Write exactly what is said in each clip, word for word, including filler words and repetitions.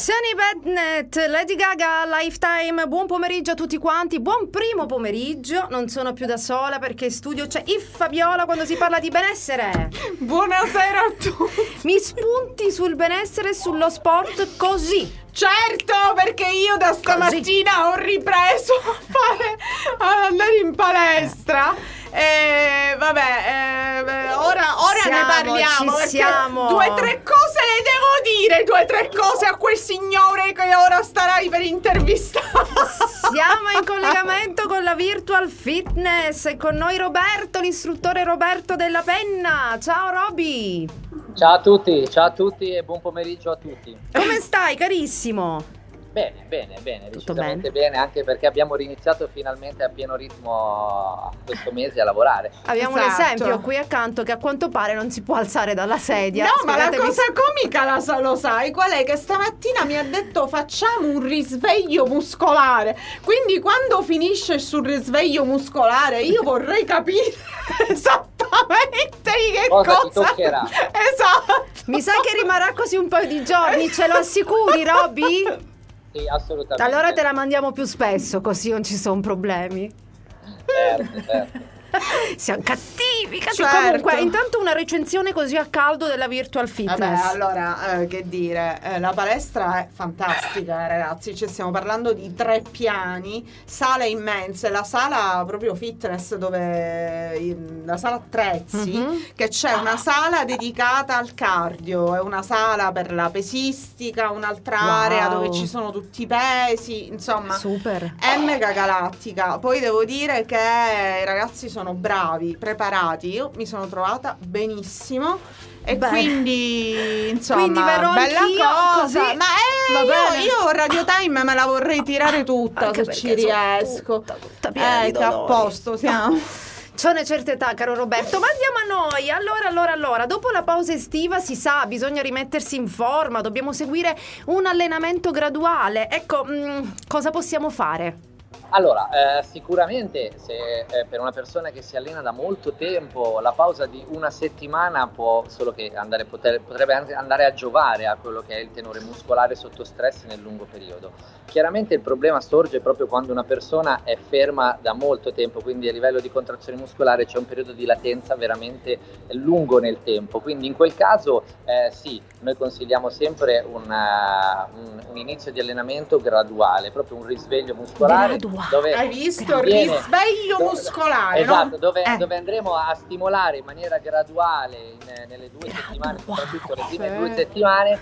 Sunny Badnet, Lady Gaga, Lifetime, buon pomeriggio a tutti quanti, buon primo pomeriggio, non sono più da sola perché in studio c'è If Fabiola quando si parla di benessere. Buonasera a tutti. Mi spunti sul benessere e sullo sport così. Certo, perché io da stamattina così ho ripreso a fare a andare in palestra. E vabbè, eh, ora, ora siamo, ne parliamo. Ci siamo. Due o tre cose le devo dire, due o tre cose a quel signore che ora starai per intervistare. Siamo in collegamento con la Virtual Fitness e con noi Roberto, l'istruttore Roberto Della Penna. Ciao Roby. Ciao a tutti, ciao a tutti e buon pomeriggio a tutti. Come stai, carissimo? Bene, bene, bene, Tutto decisamente bene? bene, anche perché abbiamo riniziato finalmente a pieno ritmo questo mese a lavorare. Abbiamo Esatto. un esempio qui accanto che a quanto pare non si può alzare dalla sedia. No, ma la Spiegatemi- cosa comica la sa- lo sai qual è? Che stamattina mi ha detto facciamo un risveglio muscolare. Quindi quando finisce sul risveglio muscolare io vorrei capire esattamente di che Cosa cosa, ti toccherà? Esatto. Mi sa che rimarrà così un paio di giorni, ce lo assicuri, Roby? Sì, assolutamente. Allora te la mandiamo più spesso, così non ci sono problemi. Certo, certo. Siamo cattivi, cattivi. Certo. Comunque, intanto una recensione così a caldo della Virtual Fitness. Vabbè, allora, eh, che dire, eh, la palestra è fantastica, eh, ragazzi, cioè stiamo parlando di tre piani, sale immense, la sala proprio fitness dove, in- la sala attrezzi, Mhm. che c'è una sala dedicata al cardio, è una sala per la pesistica, un'altra Wow. area dove ci sono tutti i pesi, insomma, Super. è mega galattica. Poi devo dire che i ragazzi sono bravi, preparati. Io mi sono trovata benissimo e Beh. quindi insomma Quindi verrò bella anch'io, cosa. così Ma eh, va bene. io, io Radio Time me la vorrei tirare tutta Anche se ci perché sono riesco. tutta, tutta piena Eh, di che a dolori. posto siamo. C'è una certa età, caro Roberto, ma andiamo a noi. Allora, allora, allora, dopo la pausa estiva si sa, bisogna rimettersi in forma, dobbiamo seguire un allenamento graduale. Ecco, mh, cosa possiamo fare? Allora, eh, sicuramente se eh, per una persona che si allena da molto tempo la pausa di una settimana può solo che andare, poter- potrebbe anche andare a giovare a quello che è il tenore muscolare sotto stress nel lungo periodo. Chiaramente il problema sorge proprio quando una persona è ferma da molto tempo, quindi a livello di contrazione muscolare c'è un periodo di latenza veramente lungo nel tempo, quindi in quel caso eh, sì, noi consigliamo sempre una- un, un inizio di allenamento graduale, proprio un risveglio muscolare. Graduale. Dove Hai visto? viene- Risveglio dove- muscolare, esatto, no? dove, Eh. dove andremo a stimolare in maniera graduale in- nelle due Graduale. settimane, soprattutto le prime Sì. due settimane,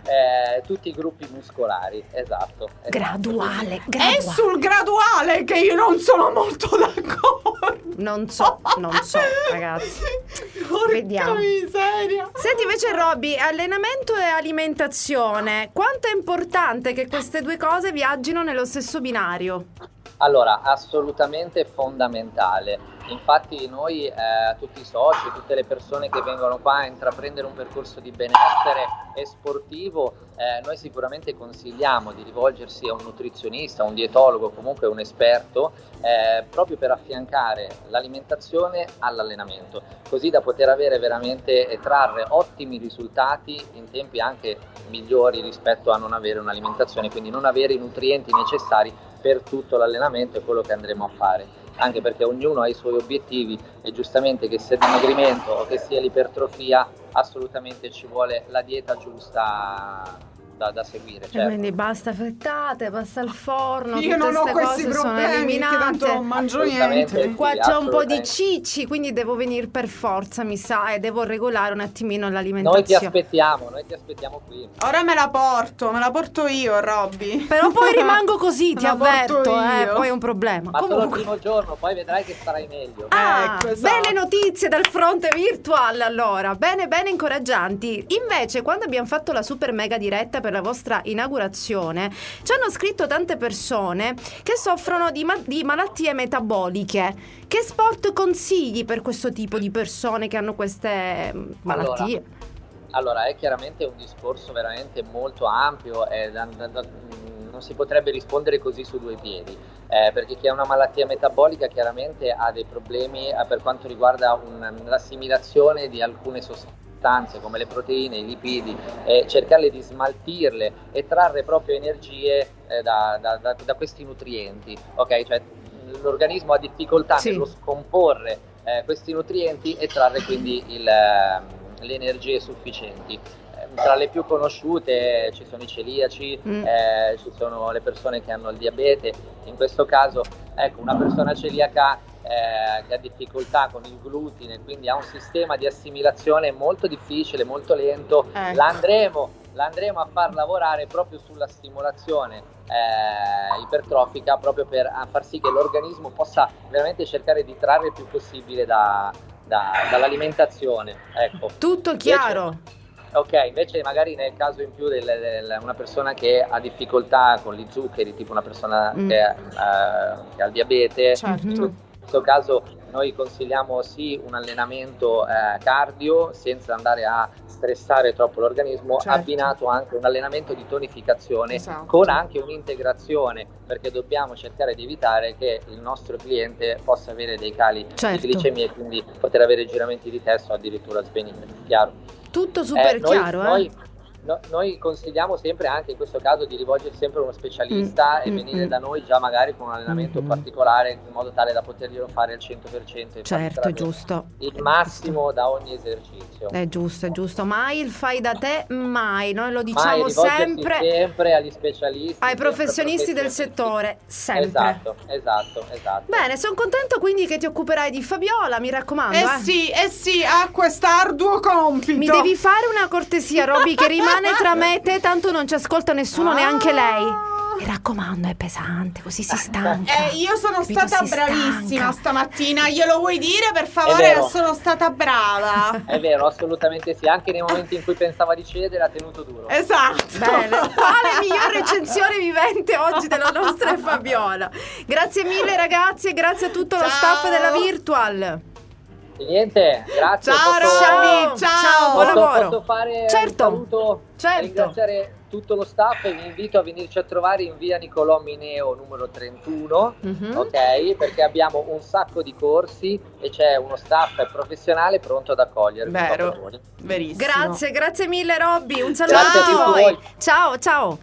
eh, tutti i gruppi muscolari. Esatto. esatto. Graduale, È graduale. sul graduale che io non sono molto d'accordo. Non so, non so, ragazzi. Porca Vediamo. miseria. Senti invece Robby, allenamento e alimentazione, quanto è importante che queste due cose viaggino nello stesso binario? Allora, assolutamente fondamentale. Infatti noi, eh, tutti i soci, tutte le persone che vengono qua a intraprendere un percorso di benessere e sportivo, eh, noi sicuramente consigliamo di rivolgersi a un nutrizionista, un dietologo, comunque un esperto, eh, proprio per affiancare l'alimentazione all'allenamento, così da poter avere veramente e trarre ottimi risultati in tempi anche migliori rispetto a non avere un'alimentazione, quindi non avere i nutrienti necessari per tutto l'allenamento e quello che andremo a fare, anche perché ognuno ha i suoi obiettivi e giustamente che sia dimagrimento o che sia l'ipertrofia assolutamente ci vuole la dieta giusta da, da seguire, E certo. quindi basta frittate, basta al forno, Io tutte non ho queste questi cose sono problemi, che tanto non eliminate. mangio Assolutamente niente. sì. Qua c'è un po' di assolutamente. cicci, quindi devo venire per forza, mi sa, e devo regolare un attimino Noi ti l'alimentazione. aspettiamo, noi ti aspettiamo qui. Ora me la porto, me la porto io, Robby. Però poi rimango così, ti Me la porto avverto, eh, io. poi è un problema. Ma solo il Comunque. primo giorno, poi vedrai che starai meglio. Ah, Ecco, esatto. belle notizie dal fronte virtual allora, bene bene incoraggianti. Invece quando abbiamo fatto la super mega diretta per la vostra inaugurazione ci hanno scritto tante persone che soffrono di, ma- di malattie metaboliche. Che sport consigli per questo tipo di persone che hanno queste mm, malattie? Allora, è chiaramente un discorso veramente molto ampio e da- da- da- non si potrebbe rispondere così su due piedi, eh, perché chi ha una malattia metabolica chiaramente ha dei problemi eh, per quanto riguarda un- l'assimilazione di alcune sostanze sostanze come le proteine, i lipidi, e cercarle di smaltirle e trarre proprio energie eh, da, da, da, da questi nutrienti, ok? Cioè l'organismo ha difficoltà sì. nello scomporre eh, questi nutrienti e trarre quindi il, eh, le energie sufficienti. Tra le più conosciute ci sono i celiaci, mm. eh, ci sono le persone che hanno il diabete. In questo caso, ecco, una persona celiaca eh, che ha difficoltà con il glutine, quindi ha un sistema di assimilazione molto difficile, molto lento, ecco. l'andremo, l'andremo a far lavorare proprio sulla stimolazione eh, ipertrofica, proprio per a far sì che l'organismo possa veramente cercare di trarre il più possibile da, da, dall'alimentazione. Ecco. Tutto chiaro. Invece, ok, invece magari nel caso in più di una persona che ha difficoltà con gli zuccheri, tipo una persona mm. che, uh, che ha il diabete, certo. in questo caso noi consigliamo sì un allenamento eh, cardio senza andare a stressare troppo l'organismo, certo. abbinato anche un allenamento di tonificazione, esatto. con anche un'integrazione, perché dobbiamo cercare di evitare che il nostro cliente possa avere dei cali certo. di glicemia e quindi poter avere giramenti di testa o addirittura svenire, chiaro? Tutto super eh, noi, chiaro, eh? Noi, no, noi consigliamo sempre anche in questo caso di rivolgere sempre a uno specialista mm, e venire mm, da noi già magari con un allenamento mm, particolare, in modo tale da poterglielo fare al cento per cento e certo, è giusto. Il massimo da ogni esercizio. È giusto, è giusto. Mai il fai da te, mai. Noi lo diciamo mai, sempre. sempre agli specialisti, ai professionisti del settore, sempre. Esatto, esatto, esatto. Bene, sono contento quindi che ti occuperai di Fabiola, mi raccomando. Eh, eh. sì, eh sì, ha quest'arduo compito. Mi devi fare una cortesia, Roby, che rimane tra me e te, tanto non ci ascolta nessuno, ah. neanche lei. Mi raccomando, è pesante, così si stanca. Eh, io sono Capito? stata Si bravissima stanca. stamattina, glielo vuoi dire per favore che sono stata brava? È vero, assolutamente sì, anche nei momenti in cui pensava di cedere ha tenuto duro. Esatto. Bene, quale miglior recensione vivente oggi della nostra Fabiola. Grazie mille ragazzi e grazie a tutto ciao. Lo staff della Virtual. Niente, grazie. Ciao posso, Roby, ciao. Buon posso, lavoro. Posso fare certo. un saluto, certo. ringraziare tutto lo staff e vi invito a venirci a trovare in via Niccolò Mineo numero trentuno, mm-hmm. ok? Perché abbiamo un sacco di corsi e c'è uno staff professionale pronto ad accogliervi. Vero, verissimo. Grazie, grazie mille Roby, un saluto grazie a tutti a voi. voi. Ciao, ciao.